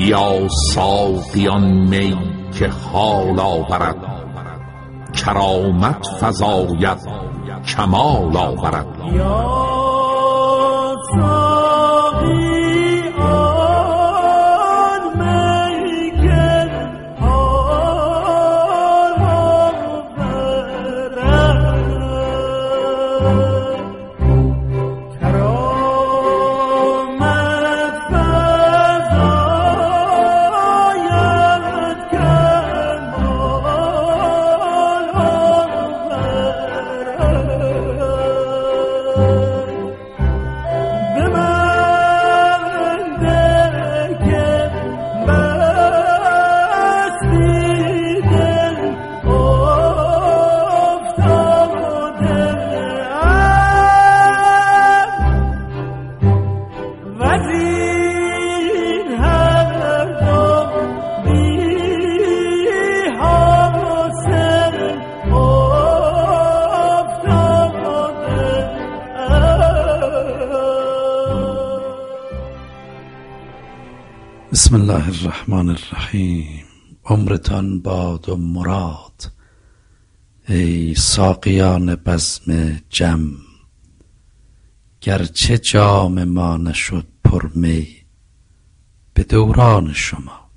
بیا ساقیان می که حال آورد، کرامت فزاید کمال آورد. بسم الله الرحمن الرحیم. عمرتان باد و مراد ای ساقیان بزم جم، گرچه جام ما نشد پر می به دوران شما.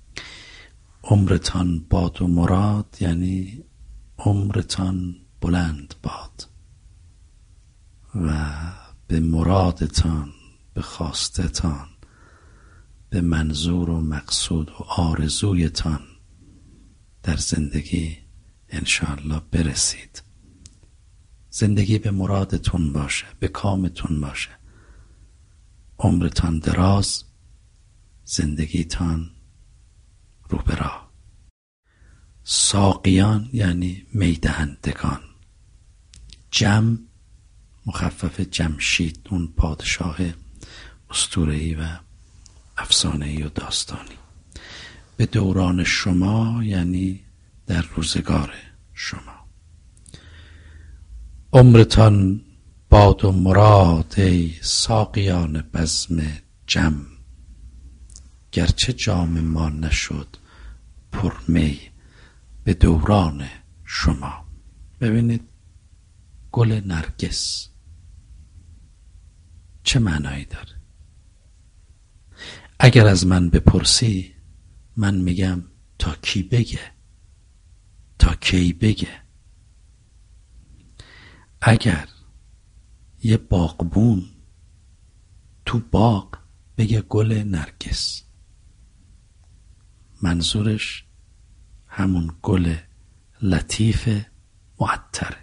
عمرتان باد و مراد یعنی عمرتان بلند باد و به مرادتان، به خواستتان، به منظور و مقصود و آرزویتان در زندگی انشاءالله برسید. زندگی به مرادتون باشه، به کامتون باشه، عمرتان دراز، زندگیتان رو به راه. ساقیان یعنی میدهندگان. جم مخفف جمشید، اون پادشاه اسطوره‌ای و افسانه‌ای و داستانی. به دوران شما یعنی در روزگار شما. عمرتان باد و مراد ای ساقیان بزم جم، گرچه جام ما نشد پر می به دوران شما. ببینید گل نرگس چه معنایی داره؟ اگر از من بپرسی من میگم تا کی بگه، تا کی بگه. اگر یه باغبون تو باغ بگه گل نرگس، منظورش همون گل لطیف معطره.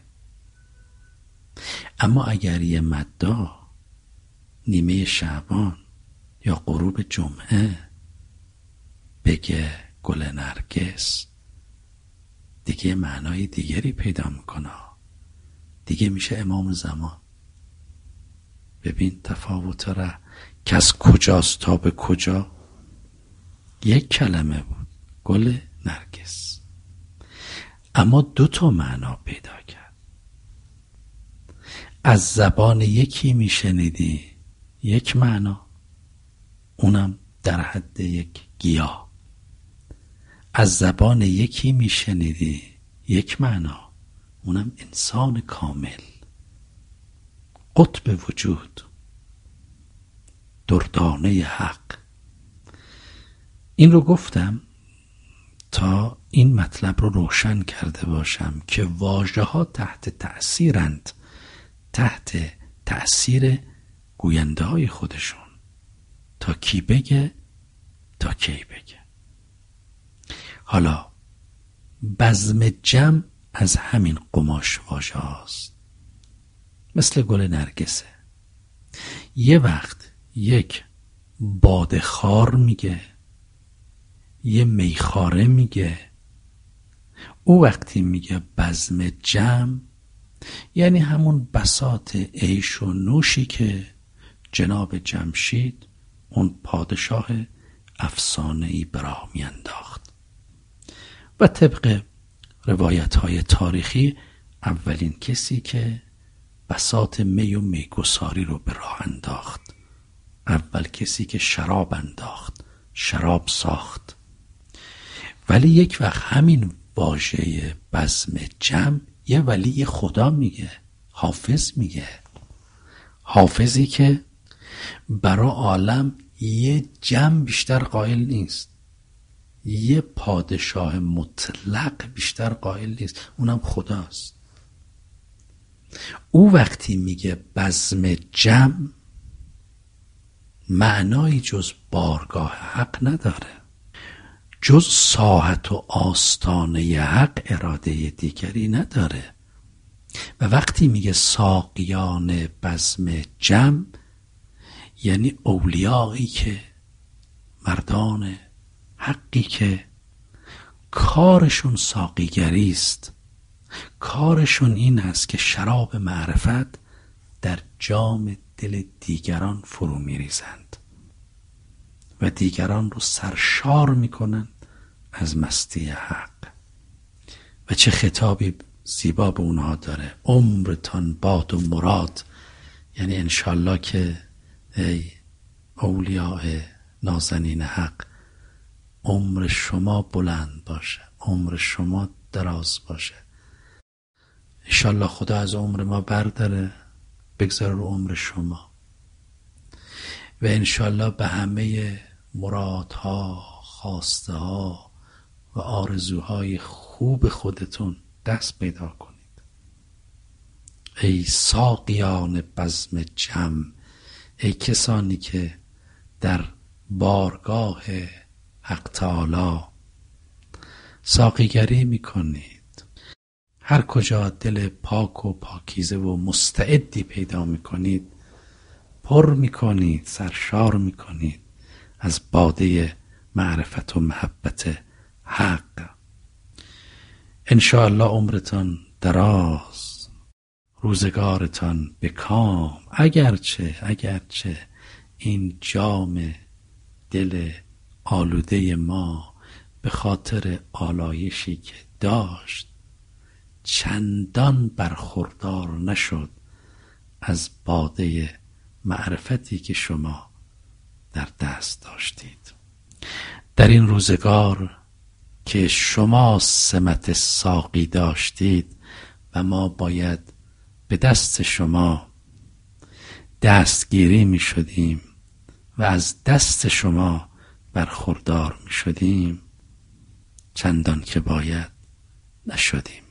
اما اگر یه مداح نیمه شعبان یا غروب جمعه بگه گل نرگس، دیگه معنای دیگری پیدا میکنه، دیگه میشه امام زمان. ببین تفاوت را که از کجاست تا به کجا. یک کلمه بود، گل نرگس، اما 2 معنا پیدا کرد. از زبان یکی میشنیدی یک معنا، اونم در حد یک گیاه. از زبان یکی میشنیدی یک معنا، اونم انسان کامل، قطب وجود، دردانه حق. این رو گفتم تا این مطلب رو روشن کرده باشم که واژه ها تحت تأثیرند، تحت تأثیر گوینده های خودشون. تا کی بگه، تا کی بگه. حالا بزم جم از همین قماش واژه هاست، مثل گل نرگسه. یه وقت یک بادخار میگه، یه میخاره میگه. او وقتی میگه بزم جم یعنی همون بساط عیش و نوشی که جناب جمشید، اون پادشاه افسانه‌ای براه میانداخت. و طبق روایت‌های تاریخی اولین کسی که بساط می و میگساری رو به راه انداخت، اول کسی که شراب انداخت، شراب ساخت. ولی یک وقت همین واژه بزم جمع یه ولی خدا میگه، حافظ میگه، حافظی که برای عالم یه جمع بیشتر قائل نیست، یه پادشاه مطلق بیشتر قائل نیست، اونم خداست. او وقتی میگه بزم جمع معنایی جز بارگاه حق نداره، جز ساحت و آستانه حق اراده دیگری نداره. و وقتی میگه ساقیان بزم جمع یعنی اولیایی که، مردان حقی که کارشون ساقیگری است، کارشون این است که شراب معرفت در جام دل دیگران فرو میریزند و دیگران رو سرشار میکنند از مستی حق. و چه خطابی زیبا به اونها داره، عمرتان باد و مراد، یعنی انشالله که ای اولیاء نازنین حق عمر شما بلند باشه، عمر شما دراز باشه، انشالله خدا از عمر ما برداره بگذاره رو عمر شما و انشالله به همه مرادها، خواسته ها و آرزوهای خوب خودتون دست پیدا کنید. ای ساقیان بزم جمع، ای کسانی که در بارگاه حق تعالی ساقیگری میکنید، هر کجا دل پاک و پاکیزه و مستعدی پیدا میکنید پر میکنید، سرشار میکنید از باده معرفت و محبت حق. انشاءالله عمرتان دراز، روزگارتان به کام، اگرچه این جام دل آلوده ما به خاطر آلایشی که داشت چندان برخوردار نشد از باده معرفتی که شما در دست داشتید. در این روزگار که شما سمت ساقی داشتید و ما باید به دست شما دستگیری می شدیم و از دست شما برخوردار می شدیم، چندان که باید نشدیم.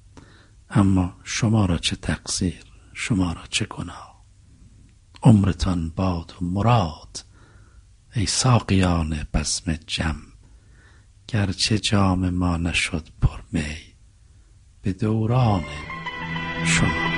اما شما را چه تقصیر، شما را چه گناه. عمرتان باد و مراد ای ساقیان بزم جمع، گرچه جام ما نشد پر می به دوران شما.